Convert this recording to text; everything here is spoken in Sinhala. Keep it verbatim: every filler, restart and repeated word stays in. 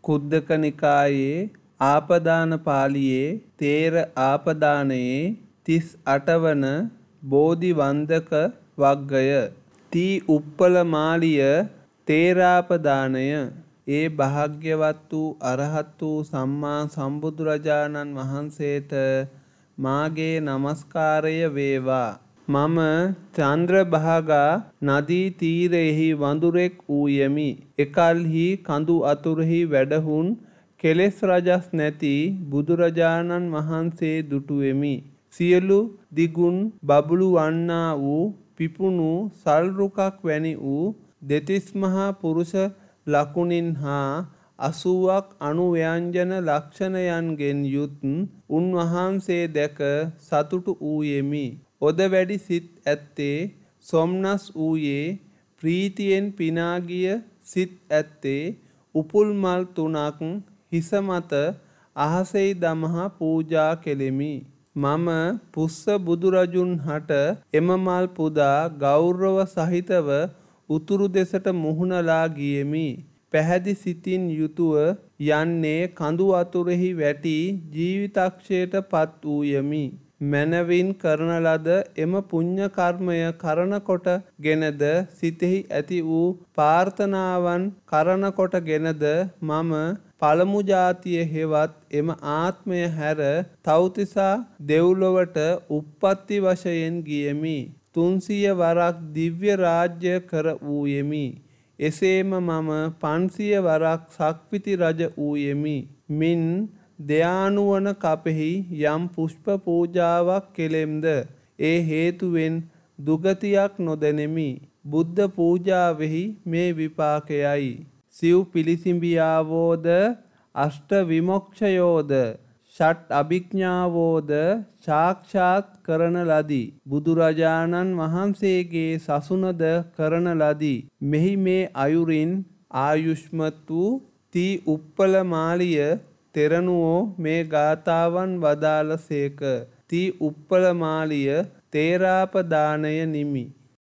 කුද්දක නිකායේ ආපදාන පාළියේ තේර ආපදානයේ තිස් අට වන බෝධි වන්දක වග්ගය. තී උප්පල මාලිය තේරාපදානය. ඒ භාග්‍යවත් වූ අරහත් වූ සම්මා සම්බුදුරජාණන් වහන්සේට මාගේ නමස්කාරය වේවා. මම චන්ද්‍රභාගා නදී තීරෙහි වඳුරෙක් වූයෙමි. එකල්හි කඳු අතුරෙහි වැඩහුන් කෙලෙස් රජස් නැති බුදුරජාණන් වහන්සේ දුටුවෙමි. සියලු දිගුන් බබළු වන්නා වූ පිපුණු සල්රුකක් වැනි වූ දෙතිස් මහා පුරුෂ ලකුණින් හා අසූවක් අනුව්‍යංජන ලක්ෂණයන්ගෙන් යුත් උන්වහන්සේ දැක සතුටු වූයෙමි. ඔද වැඩි සිත් ඇත්තේ සොම්නස් වූයේ ප්‍රීතියෙන් පිනාගිය සිත් ඇත්තේ උපුල් මල් තුනක් හිස මත අහසෙහි දමහා පූජා කෙලෙමි. මම පුස්ස බුදුරජුන් හට එම මල් පුදා ගෞරව සහිතව උතුරු දෙසට මුහුණලා ගියෙමි. පැහැදි සිතින් යුතුව යන්නේ කඳු අතුරෙහි වැටි ජීවිතක්ෂයට පත් වූයමි. මනවින් කරන ලද එම පුණ්‍ය කර්මය කරන කොට ගෙනද සිතෙහි ඇති වූ ප්‍රාර්ථනාවන් කරන කොට ගෙනද මම පළමු ජාතිය හෙවත් එම ආත්මය හැර තව්තිසා දෙව්ලොවට උප්පත්ති වශයෙන් ගියෙමි. තුන්සිය වරක් දිව්‍ය රාජ්‍ය කර වූයෙමි. එසේම මම පන්සිය වරක් සක්විති රජ වූයෙමි. මින් ධ්‍යානුවන කපෙහි යම් පුෂ්ප පූජාවක් කෙලෙම්ද ඒ හේතුවෙන් දුගතියක් නොදැනෙමි. බුද්ධ පූජාවෙහි මේ විපාකයයි. සිව් පිළිසිඹියාවෝද අෂ්ට විමොක්ෂයෝද ෂට් අභිඥාවෝද සාක්ෂාත් කරන ලදී. බුදුරජාණන් වහන්සේගේ සසුනද කරන ලදී. මෙහි මේ අයුරින් ආයුෂ්මත් වූ තී උප්පල මාලිය තෙරණුවෝ මේ ගාථාවන් වදාළ සේක. තී උප්පල මාලිය තේරාපදානය නිමි.